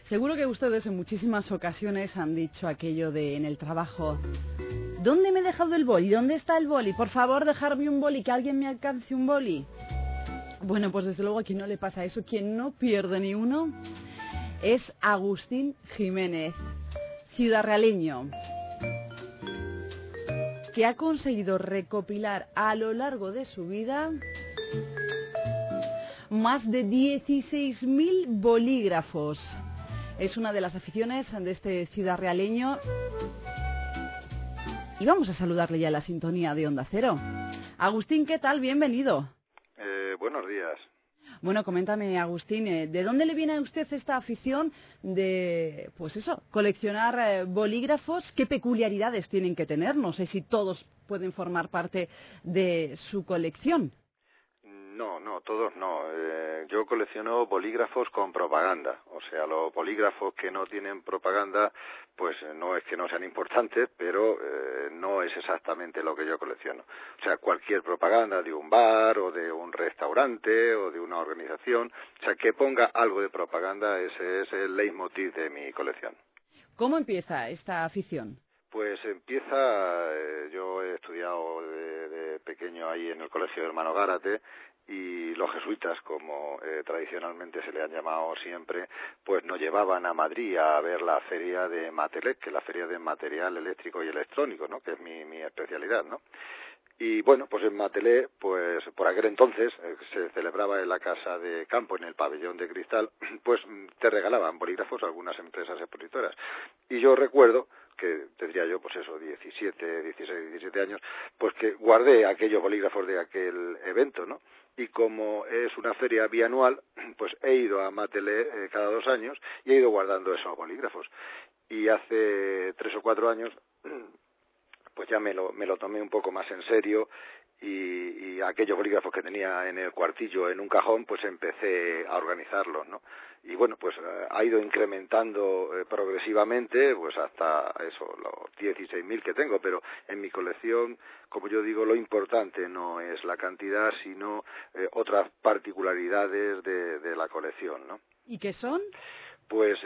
Seguro que ustedes en muchísimas ocasiones han dicho aquello de en el trabajo: ¿dónde me he dejado el boli? ¿Dónde está el boli? Por favor, dejarme un boli, que alguien me alcance un boli. Bueno, pues desde luego a quien no le pasa eso, quien no pierde ni uno, es Agustín Jiménez, ciudadrealeño, que ha conseguido recopilar a lo largo de su vida más de 16.000 bolígrafos. Es una de las aficiones de este ciudadrealeño. Y vamos a saludarle ya en la sintonía de Onda Cero. Agustín, ¿qué tal? Bienvenido. Buenos días. Bueno, coméntame, Agustín, ¿de dónde le viene a usted esta afición de, pues eso, coleccionar bolígrafos? ¿Qué peculiaridades tienen que tener? No sé si todos pueden formar parte de su colección. No, todos no. Yo colecciono bolígrafos con propaganda. O sea, los bolígrafos que no tienen propaganda, pues no es que no sean importantes, pero no es exactamente lo que yo colecciono. O sea, cualquier propaganda de un bar o de un restaurante o de una organización, o sea, que ponga algo de propaganda, ese es el leitmotiv de mi colección. ¿Cómo empieza esta afición? Pues empieza, yo he estudiado de pequeño ahí en el Colegio Hermano Gárate, y los jesuitas, como tradicionalmente se le han llamado siempre, pues nos llevaban a Madrid a ver la feria de Matelec, que es la feria de material eléctrico y electrónico, ¿no?, que es mi especialidad, ¿no? Y bueno, pues en Matelec, pues por aquel entonces se celebraba en la casa de campo, en el pabellón de cristal, pues te regalaban bolígrafos algunas empresas expositoras. Y yo recuerdo que tendría yo, pues eso, 17 años, pues que guardé aquellos bolígrafos de aquel evento, ¿no? Y como es una feria bianual, pues he ido a Matelec cada 2 años y he ido guardando esos bolígrafos. Y hace 3 o 4 años pues ya me lo tomé un poco más en serio y aquellos bolígrafos que tenía en el cuartillo en un cajón, pues empecé a organizarlos, ¿no? Y bueno, pues ha ido incrementando progresivamente, pues hasta eso, los 16.000 que tengo, pero en mi colección, como yo digo, lo importante no es la cantidad, sino otras particularidades de la colección, ¿no? ¿Y qué son? Pues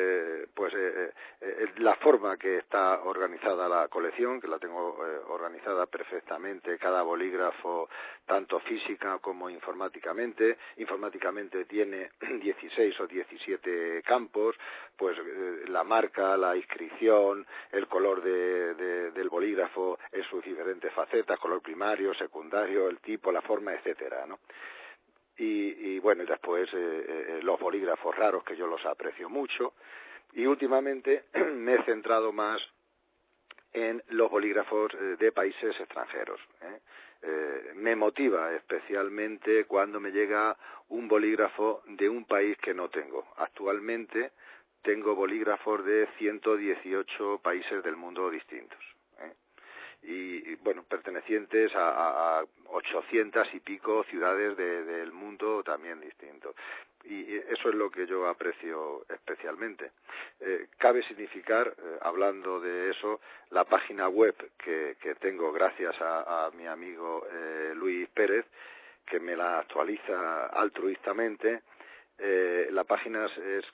la forma que está organizada la colección, que la tengo organizada perfectamente, cada bolígrafo, tanto física como informáticamente. Informáticamente tiene 16 o 17 campos, pues la marca, la inscripción, el color del bolígrafo en sus diferentes facetas, color primario, secundario, el tipo, la forma, etcétera, ¿no? Y bueno, y después los bolígrafos raros, que yo los aprecio mucho, y últimamente me he centrado más en los bolígrafos de países extranjeros. Me motiva especialmente cuando me llega un bolígrafo de un país que no tengo. Actualmente tengo bolígrafos de 118 países del mundo distintos. Y bueno, pertenecientes a 800 y pico ciudades del mundo también distintos. Y eso es lo que yo aprecio especialmente. Cabe significar, hablando de eso, la página web que tengo gracias a mi amigo Luis Pérez, que me la actualiza altruistamente. La página es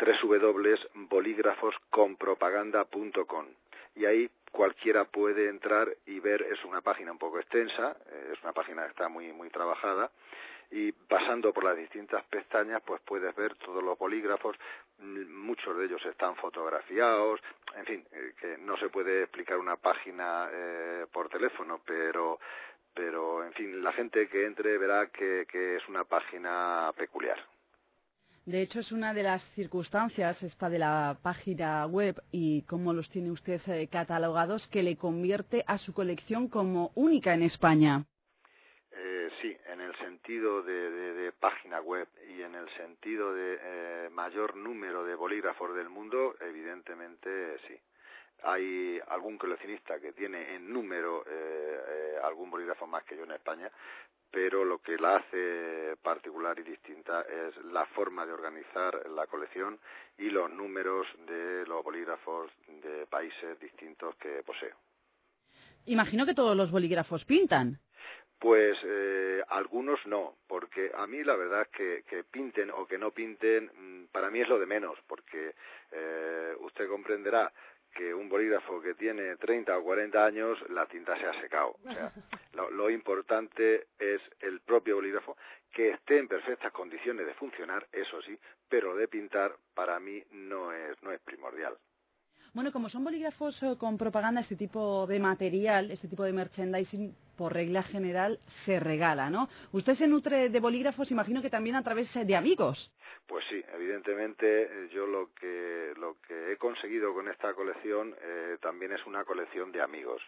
www.bolígrafosconpropaganda.com, y ahí cualquiera puede entrar y ver. Es una página un poco extensa, es una página que está muy trabajada, y pasando por las distintas pestañas pues puedes ver todos los bolígrafos. Muchos de ellos están fotografiados, en fin, que no se puede explicar una página por teléfono, pero en fin, la gente que entre verá que es una página peculiar. De hecho, es una de las circunstancias, esta de la página web y cómo los tiene usted catalogados, que le convierte a su colección como única en España. Sí, en el sentido de página web y en el sentido de mayor número de bolígrafos del mundo, evidentemente sí. Hay algún coleccionista que tiene en número algún bolígrafo más que yo en España, pero lo que la hace particular y distinta es la forma de organizar la colección y los números de los bolígrafos de países distintos que poseo. Imagino que todos los bolígrafos pintan. Pues algunos no, porque a mí la verdad es que pinten o que no pinten, para mí es lo de menos, porque usted comprenderá que un bolígrafo que tiene 30 o 40 años, la tinta se ha secado. O sea, lo importante es el propio bolígrafo, que esté en perfectas condiciones de funcionar, eso sí, pero de pintar para mí no es primordial. Bueno, como son bolígrafos con propaganda, este tipo de material, este tipo de merchandising, por regla general, se regala, ¿no? Usted se nutre de bolígrafos, imagino que también a través de amigos. Pues sí, evidentemente yo lo que he conseguido con esta colección también es una colección de amigos.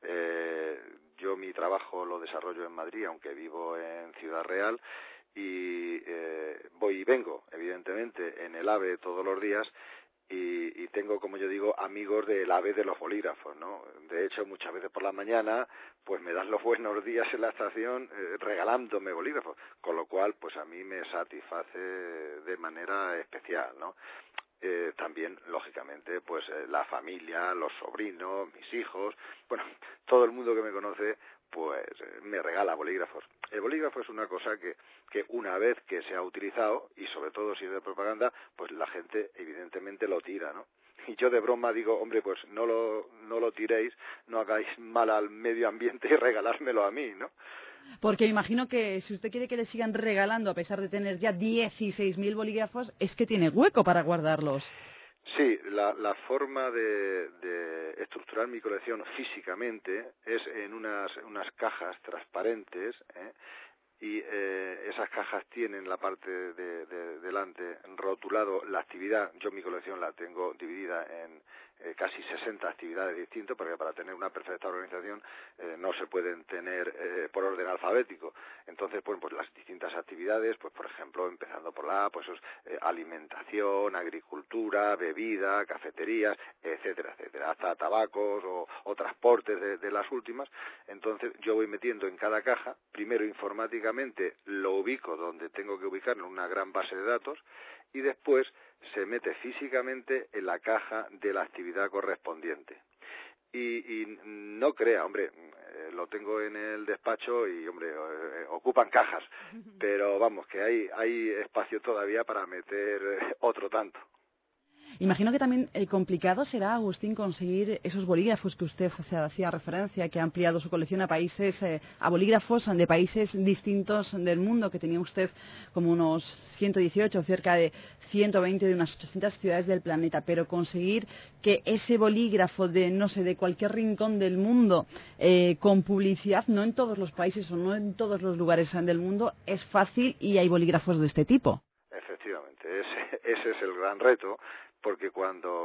Yo mi trabajo lo desarrollo en Madrid, aunque vivo en Ciudad Real, y voy y vengo, evidentemente, en el AVE todos los días. Y tengo, como yo digo, amigos del AVE de los bolígrafos, ¿no? De hecho, muchas veces por la mañana, pues me dan los buenos días en la estación regalándome bolígrafos, con lo cual, pues a mí me satisface de manera especial, ¿no? También, lógicamente, pues la familia, los sobrinos, mis hijos, bueno, todo el mundo que me conoce, pues me regala bolígrafos. El bolígrafo es una cosa que una vez que se ha utilizado, y sobre todo si es de propaganda, pues la gente evidentemente lo tira, ¿no? Y yo de broma digo, hombre, pues no lo tiréis, no hagáis mal al medio ambiente y regalármelo a mí, ¿no? Porque imagino que si usted quiere que le sigan regalando, a pesar de tener ya 16.000 bolígrafos, es que tiene hueco para guardarlos. Sí, la forma de estructurar mi colección físicamente es en unas cajas transparentes, y esas cajas tienen la parte de delante rotulado la actividad. Yo mi colección la tengo dividida en casi 60 actividades distintas, porque para tener una perfecta organización no se pueden tener por orden alfabético. Entonces, pues las distintas actividades, pues por ejemplo, empezando por la A, pues alimentación, agricultura, bebida, cafeterías, etcétera, etcétera, hasta tabacos o transportes de las últimas. Entonces, yo voy metiendo en cada caja, primero informáticamente lo ubico donde tengo que ubicarlo en una gran base de datos, y después se mete físicamente en la caja de la actividad correspondiente. Y no crea, hombre, lo tengo en el despacho y, hombre, ocupan cajas, pero vamos, que hay espacio todavía para meter otro tanto. Imagino que también complicado será, Agustín, conseguir esos bolígrafos que usted hacía referencia, que ha ampliado su colección a países, a bolígrafos de países distintos del mundo, que tenía usted como unos 118, cerca de 120 de unas 800 ciudades del planeta, pero conseguir que ese bolígrafo de cualquier rincón del mundo, con publicidad, no en todos los países o no en todos los lugares del mundo, es fácil, y hay bolígrafos de este tipo. Efectivamente, ese es el gran reto, porque cuando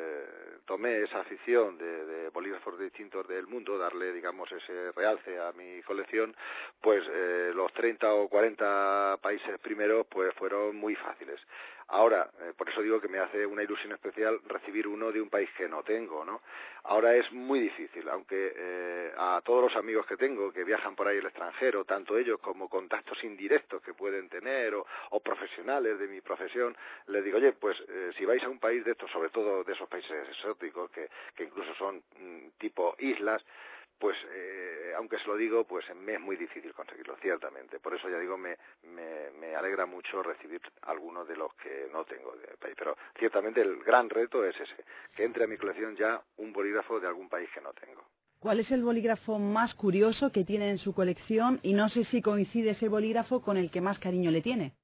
tomé esa afición de bolígrafos distintos del mundo, darle, digamos, ese realce a mi colección, pues los 30 o 40 países primeros pues fueron muy fáciles. Ahora, por eso digo que me hace una ilusión especial recibir uno de un país que no tengo, ¿no? Ahora es muy difícil, aunque a todos los amigos que tengo que viajan por ahí al extranjero, tanto ellos como contactos indirectos que pueden tener o profesionales de mi profesión, les digo, oye, pues si vais a un país de estos, sobre todo de esos países exóticos que incluso son tipo islas, pues aunque se lo digo, pues me es muy difícil conseguirlo, ciertamente. Por eso ya digo, me alegra mucho recibir algunos de los que no tengo de país. Pero ciertamente el gran reto es ese, que entre a mi colección ya un bolígrafo de algún país que no tengo. ¿Cuál es el bolígrafo más curioso que tiene en su colección? Y no sé si coincide ese bolígrafo con el que más cariño le tiene.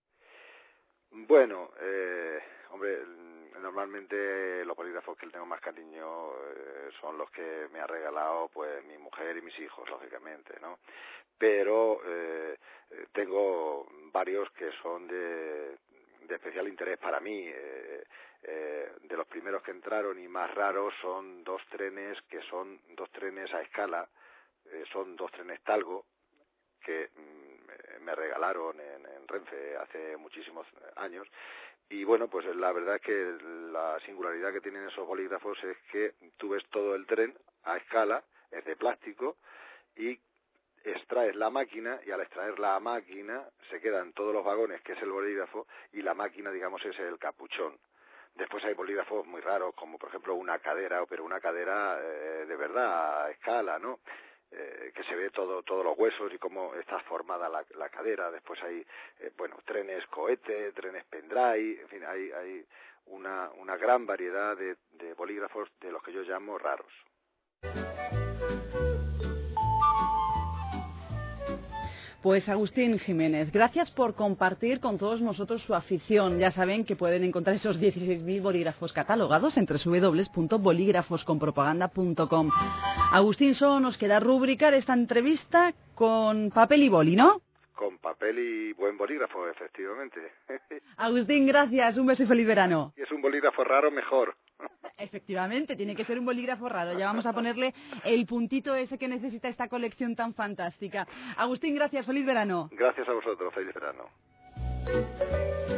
Bueno, hombre, normalmente los bolígrafos que le tengo más cariño son los que me ha regalado pues mi mujer y mis hijos, lógicamente, ¿no? Pero tengo varios que son de especial interés para mí. De los primeros que entraron y más raros son dos trenes a escala, son dos trenes Talgo que me regalaron en Renfe hace muchísimos años. Y bueno, pues la verdad es que la singularidad que tienen esos bolígrafos es que tú ves todo el tren a escala, es de plástico, y extraes la máquina, y al extraer la máquina se quedan todos los vagones, que es el bolígrafo, y la máquina, digamos, es el capuchón. Después hay bolígrafos muy raros, como por ejemplo una cadera, pero una cadera de verdad a escala, ¿no? que se ve todos los huesos y cómo está formada la cadera. Después hay, trenes cohete, trenes pendrive, en fin, hay una gran variedad de bolígrafos de los que yo llamo raros. Pues Agustín Jiménez, gracias por compartir con todos nosotros su afición. Ya saben que pueden encontrar esos 16.000 bolígrafos catalogados en www.bolígrafosconpropaganda.com. Agustín, solo nos queda rubricar esta entrevista con papel y boli, ¿no? Con papel y buen bolígrafo, efectivamente. Agustín, gracias. Un beso y feliz verano. Si es un bolígrafo raro, mejor. Efectivamente, tiene que ser un bolígrafo raro. Ya vamos a ponerle el puntito ese que necesita esta colección tan fantástica. Agustín, gracias. Feliz verano. Gracias a vosotros. Feliz verano.